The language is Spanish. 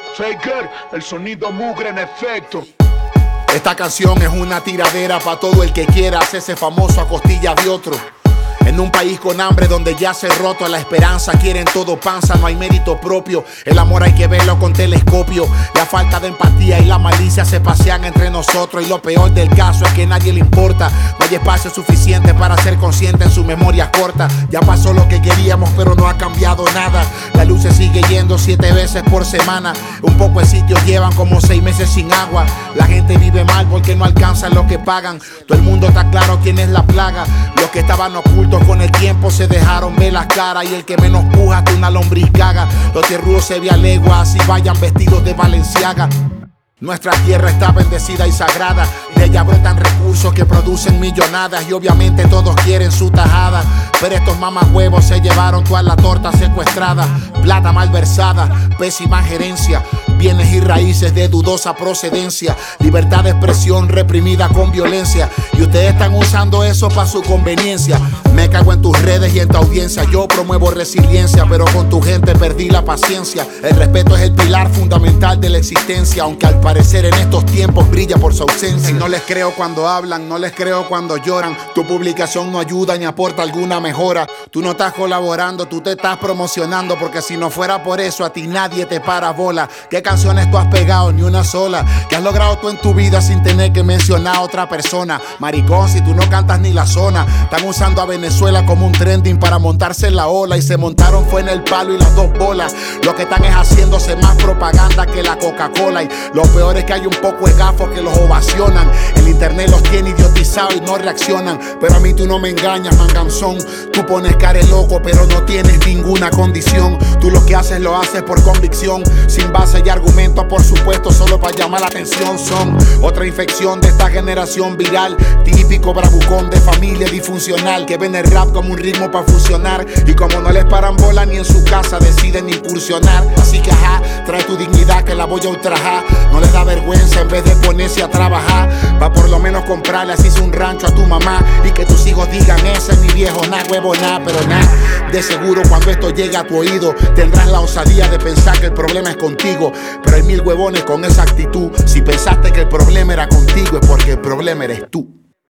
Faker, el sonido mugre en efecto. Esta canción es una tiradera pa' todo el que quiera hacerse famoso a costillas de otro. En un país con hambre donde ya se roto la esperanza, quieren todo panza, no hay mérito propio. El amor hay que verlo con telescopio. La falta de empatía y la malicia se pasean entre nosotros. Y lo peor del caso es que a nadie le importa. No hay espacio suficiente para ser consciente en su memoria corta. Ya pasó lo que queríamos pero no ha cambiado nada. La luz se sigue yendo 7 veces por semana. Un poco de sitios llevan como 6 meses sin agua. La gente vive mal porque no alcanzan lo que pagan. Todo el mundo está claro quién es la plaga. Los que estaban ocultos con el tiempo se dejaron ver las caras. Y el que menos puja que una lombriz caga. Los tierrudos se ve a legua, así vayan vestidos de Balenciaga. Nuestra tierra está bendecida y sagrada. De ella brotan recursos que producen millonadas. Y obviamente todos quieren su tajada. Pero estos mamahuevos se llevaron toda la torta secuestrada. Plata malversada, pésima gerencia. Bienes y raíces de dudosa procedencia. Libertad de expresión reprimida con violencia. Y ustedes están usando eso para su conveniencia. Me cago en tus redes y en tu audiencia. Yo promuevo resiliencia, pero con tu gente perdí la paciencia. El respeto es el pilar fundamental de la existencia, aunque al parecer en estos tiempos brilla por su ausencia. Y no les creo cuando hablan, no les creo cuando lloran. Tu publicación no ayuda ni aporta alguna mejora. Tú no estás colaborando, tú te estás promocionando, porque si no fuera por eso a ti nadie te para bola. ¿Qué canciones tú has pegado? Ni una sola. ¿Qué has logrado tú en tu vida sin tener que mencionar a otra persona? Maricón, si tú no cantas ni la zona. Están usando a Venezuela como un trending para montarse en la ola. Y se montaron fue en el palo y las 2 bolas. Lo que están es haciéndose más propaganda que la Coca-Cola. Y lo peor es que hay un poco de gafos que los ovacionan. El internet los tiene idiotizados y no reaccionan. Pero a mí tú no me engañas, manganzón. Tú pones cara de loco pero no tienes ninguna condición. Tú lo que haces lo haces por convicción, sin base y argumentos, por supuesto, solo para llamar la atención. Son otra infección de esta generación viral. Típico bravucón de familia disfuncional que ven el rap como un ritmo para fusionar. Y como no les paran bola ni en su casa deciden incursionar. Así que ajá, trae tu dignidad que la voy a ultrajar. No les da vergüenza en vez de ponerse a trabajar. Va por lo menos comprarle así un rancho a tu mamá. Y que tus hijos digan ese es mi viejo, nah huevo, nah, pero nah. De seguro cuando esto llegue a tu oído tendrás la osadía de pensar que el problema es contigo. Pero hay 1000 huevones con esa actitud. Si pensaste que el problema era contigo es porque el problema eres tú.